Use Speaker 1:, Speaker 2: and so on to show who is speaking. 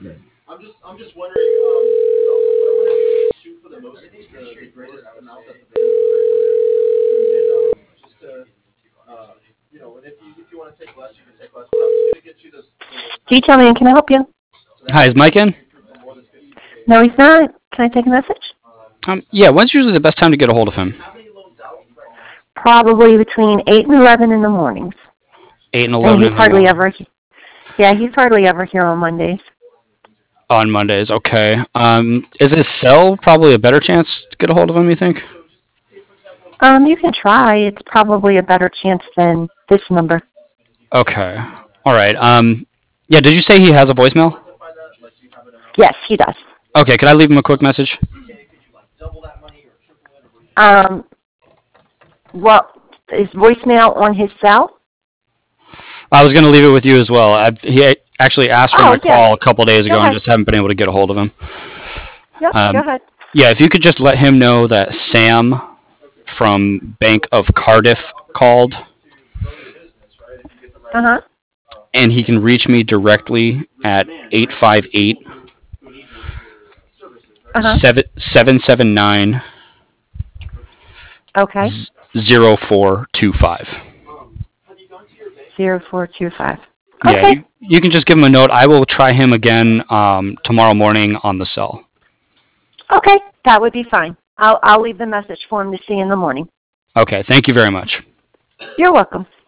Speaker 1: I'm just wondering, whenever you shoot for the most, the greatest amount that the and just to, uh, and if you want to take less, you can take less. But I'm just gonna get you the
Speaker 2: Detail man, can I help you?
Speaker 1: so that
Speaker 3: Hi,
Speaker 1: way
Speaker 3: is
Speaker 1: we can
Speaker 3: Mike
Speaker 1: push
Speaker 3: in?
Speaker 1: you through for more than 50K.
Speaker 2: No, he's not. Can I take a message?
Speaker 3: Yeah, when's usually the best time to get a hold of him?
Speaker 1: How many loans out right now?
Speaker 2: Probably between 8 and 11 in the mornings.
Speaker 3: 8 and
Speaker 2: And
Speaker 3: 11
Speaker 2: he's
Speaker 3: in the
Speaker 2: hardly
Speaker 3: morning.
Speaker 2: ever, yeah, he's hardly ever here on Mondays.
Speaker 3: On Mondays, okay. Is his cell probably a better chance to get a hold of him, you think?
Speaker 1: So just say, for example,
Speaker 2: You can try. It's probably a better chance than this number.
Speaker 3: Okay. All right. Yeah, did you say he has a voicemail?
Speaker 1: quantify that? Like, do you have an amount
Speaker 2: Yes,
Speaker 1: that
Speaker 2: he does.
Speaker 3: Okay, could I leave him a quick message?
Speaker 1: 50K? Could you like double that money or triple it, or what do you think?
Speaker 2: Um, well, is voicemail on his cell?
Speaker 3: I was going to leave it with you as well. He actually asked for
Speaker 2: Oh,
Speaker 3: my
Speaker 2: yes.
Speaker 3: call a couple days
Speaker 2: Go
Speaker 3: ago and
Speaker 2: ahead.
Speaker 3: just haven't been able to get a hold of him.
Speaker 2: Yep, go
Speaker 3: Um,
Speaker 2: ahead.
Speaker 3: yeah, if you could just let him know that Sam from Bank of Cardiff called,
Speaker 1: To grow your business, right? If you get the right
Speaker 2: Uh-huh.
Speaker 3: and he can reach me directly at 858
Speaker 1: who need your services, right?
Speaker 2: Uh-huh.
Speaker 3: 779
Speaker 2: Okay.
Speaker 3: 0425.
Speaker 1: Have you gone to your bank and asked them to
Speaker 2: 0425.
Speaker 3: Yeah,
Speaker 2: Okay.
Speaker 3: you can just give him a note. I will try him again tomorrow morning on the cell.
Speaker 2: Okay. That would be fine. I'll leave the message for him to see in the morning.
Speaker 3: Okay, thank you very much.
Speaker 2: You're welcome.